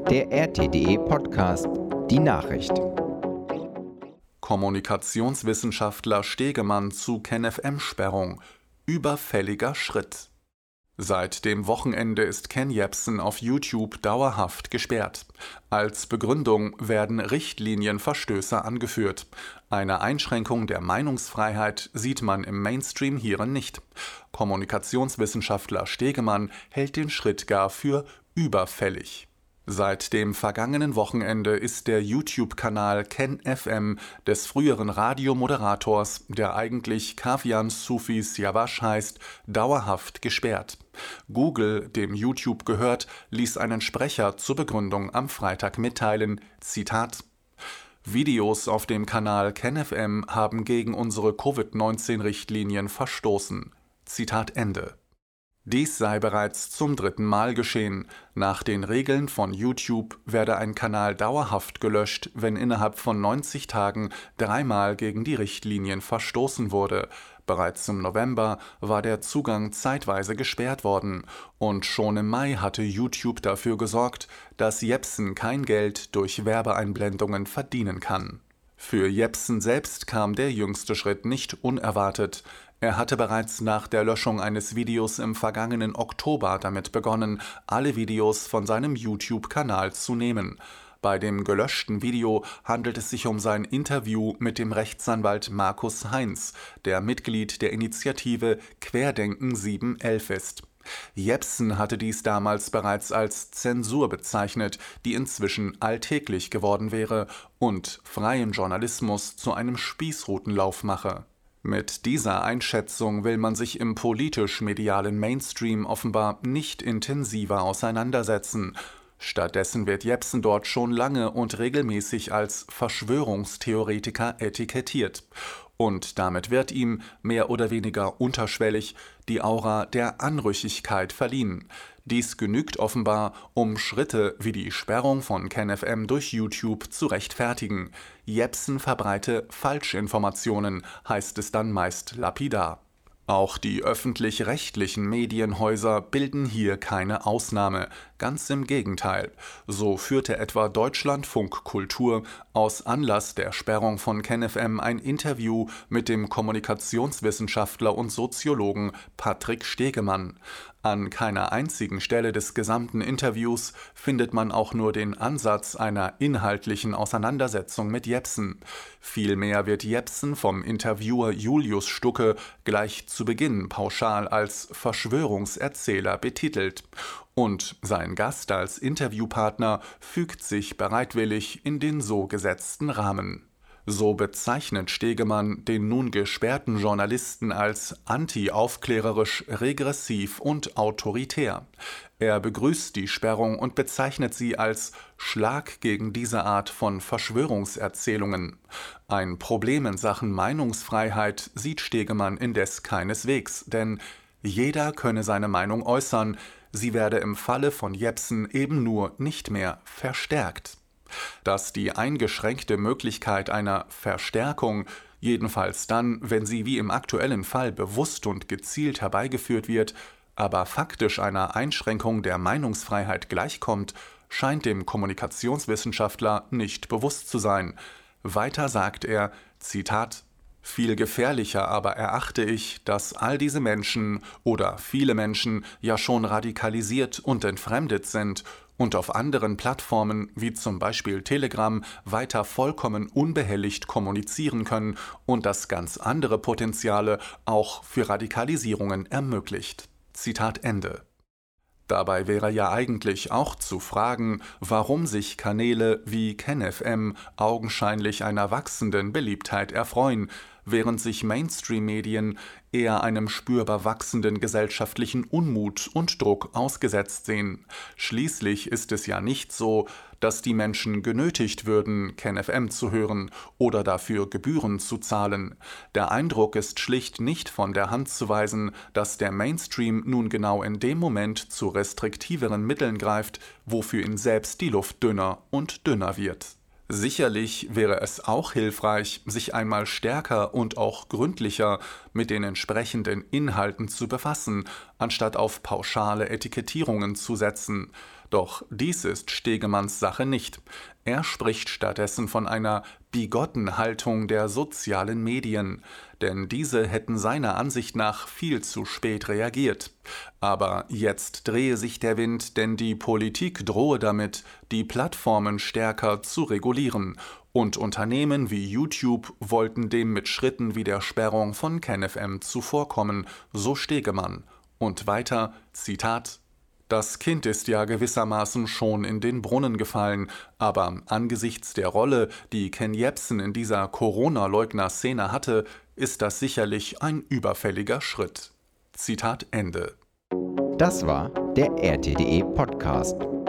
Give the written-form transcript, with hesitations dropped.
Der RTD-Podcast Die Nachricht. Kommunikationswissenschaftler Stegemann zu KenFM-Sperrung. Überfälliger Schritt. Seit dem Wochenende ist Ken Jebsen auf YouTube dauerhaft gesperrt. Als Begründung werden Richtlinienverstöße angeführt. Eine Einschränkung der Meinungsfreiheit sieht man im Mainstream hierin nicht. Kommunikationswissenschaftler Stegemann hält den Schritt gar für überfällig. Seit dem vergangenen Wochenende ist der YouTube-Kanal KenFM des früheren Radiomoderators, der eigentlich Kavian Sufi Siavash heißt, dauerhaft gesperrt. Google, dem YouTube gehört, ließ einen Sprecher zur Begründung am Freitag mitteilen, Zitat: Videos auf dem Kanal KenFM haben gegen unsere Covid-19-Richtlinien verstoßen. Zitat Ende. Dies sei bereits zum 3. Mal geschehen. Nach den Regeln von YouTube werde ein Kanal dauerhaft gelöscht, wenn innerhalb von 90 Tagen 3-mal gegen die Richtlinien verstoßen wurde. Bereits im November war der Zugang zeitweise gesperrt worden. Und schon im Mai hatte YouTube dafür gesorgt, dass Jebsen kein Geld durch Werbeeinblendungen verdienen kann. Für Jebsen selbst kam der jüngste Schritt nicht unerwartet. Er hatte bereits nach der Löschung eines Videos im vergangenen Oktober damit begonnen, alle Videos von seinem YouTube-Kanal zu nehmen. Bei dem gelöschten Video handelt es sich um sein Interview mit dem Rechtsanwalt Markus Heinz, der Mitglied der Initiative Querdenken 711 ist. Jebsen hatte dies damals bereits als Zensur bezeichnet, die inzwischen alltäglich geworden wäre und freien Journalismus zu einem Spießrutenlauf mache. Mit dieser Einschätzung will man sich im politisch-medialen Mainstream offenbar nicht intensiver auseinandersetzen. Stattdessen wird Jebsen dort schon lange und regelmäßig als Verschwörungstheoretiker etikettiert. Und damit wird ihm, mehr oder weniger unterschwellig, die Aura der Anrüchigkeit verliehen. Dies genügt offenbar, um Schritte wie die Sperrung von KenFM durch YouTube zu rechtfertigen. Jebsen verbreite Falschinformationen, heißt es dann meist lapidar. Auch die öffentlich-rechtlichen Medienhäuser bilden hier keine Ausnahme, ganz im Gegenteil. So führte etwa Deutschlandfunk Kultur aus Anlass der Sperrung von KenFM ein Interview mit dem Kommunikationswissenschaftler und Soziologen Patrick Stegemann. An keiner einzigen Stelle des gesamten Interviews findet man auch nur den Ansatz einer inhaltlichen Auseinandersetzung mit Jebsen. Vielmehr wird Jebsen vom Interviewer Julius Stucke gleich zu Beginn pauschal als Verschwörungserzähler betitelt. Und sein Gast als Interviewpartner fügt sich bereitwillig in den so gesetzten Rahmen. So bezeichnet Stegemann den nun gesperrten Journalisten als anti-aufklärerisch, regressiv und autoritär. Er begrüßt die Sperrung und bezeichnet sie als Schlag gegen diese Art von Verschwörungserzählungen. Ein Problem in Sachen Meinungsfreiheit sieht Stegemann indes keineswegs, denn jeder könne seine Meinung äußern, sie werde im Falle von Jebsen eben nur nicht mehr verstärkt. Dass die eingeschränkte Möglichkeit einer Verstärkung, jedenfalls dann, wenn sie wie im aktuellen Fall bewusst und gezielt herbeigeführt wird, aber faktisch einer Einschränkung der Meinungsfreiheit gleichkommt, scheint dem Kommunikationswissenschaftler nicht bewusst zu sein. Weiter sagt er, Zitat: Viel gefährlicher aber erachte ich, dass all diese Menschen oder viele Menschen ja schon radikalisiert und entfremdet sind und auf anderen Plattformen wie zum Beispiel Telegram weiter vollkommen unbehelligt kommunizieren können und das ganz andere Potenziale auch für Radikalisierungen ermöglicht. Zitat Ende. Dabei wäre ja eigentlich auch zu fragen, warum sich Kanäle wie KenFM augenscheinlich einer wachsenden Beliebtheit erfreuen, während sich Mainstream-Medien eher einem spürbar wachsenden gesellschaftlichen Unmut und Druck ausgesetzt sehen. Schließlich ist es ja nicht so, dass die Menschen genötigt würden, KenFM zu hören oder dafür Gebühren zu zahlen. Der Eindruck ist schlicht nicht von der Hand zu weisen, dass der Mainstream nun genau in dem Moment zu restriktiveren Mitteln greift, wo für ihn selbst die Luft dünner und dünner wird. Sicherlich wäre es auch hilfreich, sich einmal stärker und auch gründlicher mit den entsprechenden Inhalten zu befassen, anstatt auf pauschale Etikettierungen zu setzen. Doch dies ist Stegemanns Sache nicht. Er spricht stattdessen von einer bigotten Haltung der sozialen Medien, denn diese hätten seiner Ansicht nach viel zu spät reagiert. Aber jetzt drehe sich der Wind, denn die Politik drohe damit, die Plattformen stärker zu regulieren. Und Unternehmen wie YouTube wollten dem mit Schritten wie der Sperrung von KenFM zuvorkommen, so Stegemann. Und weiter, Zitat: Das Kind ist ja gewissermaßen schon in den Brunnen gefallen, aber angesichts der Rolle, die Ken Jebsen in dieser Corona-Leugner-Szene hatte, ist das sicherlich ein überfälliger Schritt. Zitat Ende. Das war der RTDE Podcast.